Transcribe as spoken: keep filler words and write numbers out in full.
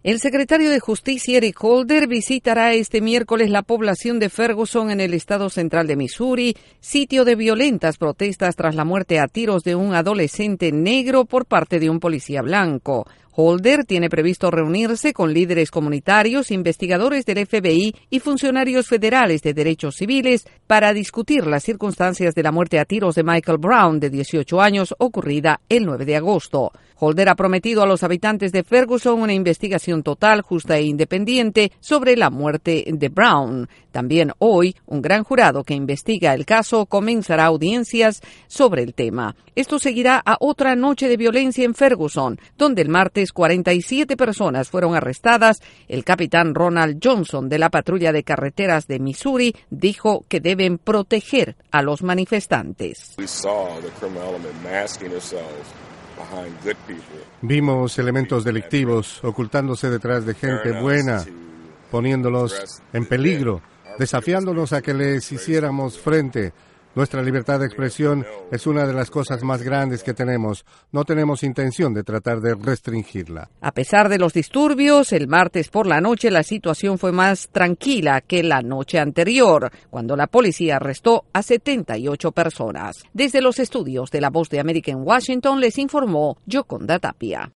El secretario de Justicia Eric Holder visitará este miércoles la población de Ferguson en el estado central de Missouri, sitio de violentas protestas tras la muerte a tiros de un adolescente negro por parte de un policía blanco. Holder tiene previsto reunirse con líderes comunitarios, investigadores del F B I y funcionarios federales de derechos civiles para discutir las circunstancias de la muerte a tiros de Michael Brown, de dieciocho años, ocurrida el nueve de agosto. Holder ha prometido a los habitantes de Ferguson una investigación total, justa e independiente sobre la muerte de Brown. También hoy, un gran jurado que investiga el caso comenzará audiencias sobre el tema. Esto seguirá a otra noche de violencia en Ferguson, donde el martes cuarenta y siete personas fueron arrestadas. El capitán Ronald Johnson de la patrulla de carreteras de Missouri dijo que deben proteger a los manifestantes. Vimos elementos delictivos ocultándose detrás de gente buena, poniéndolos en peligro, desafiándonos a que les hiciéramos frente. Nuestra libertad de expresión es una de las cosas más grandes que tenemos. No tenemos intención de tratar de restringirla. A pesar de los disturbios, el martes por la noche la situación fue más tranquila que la noche anterior, cuando la policía arrestó a setenta y ocho personas. Desde los estudios de La Voz de América en Washington les informó Yoconda Tapia.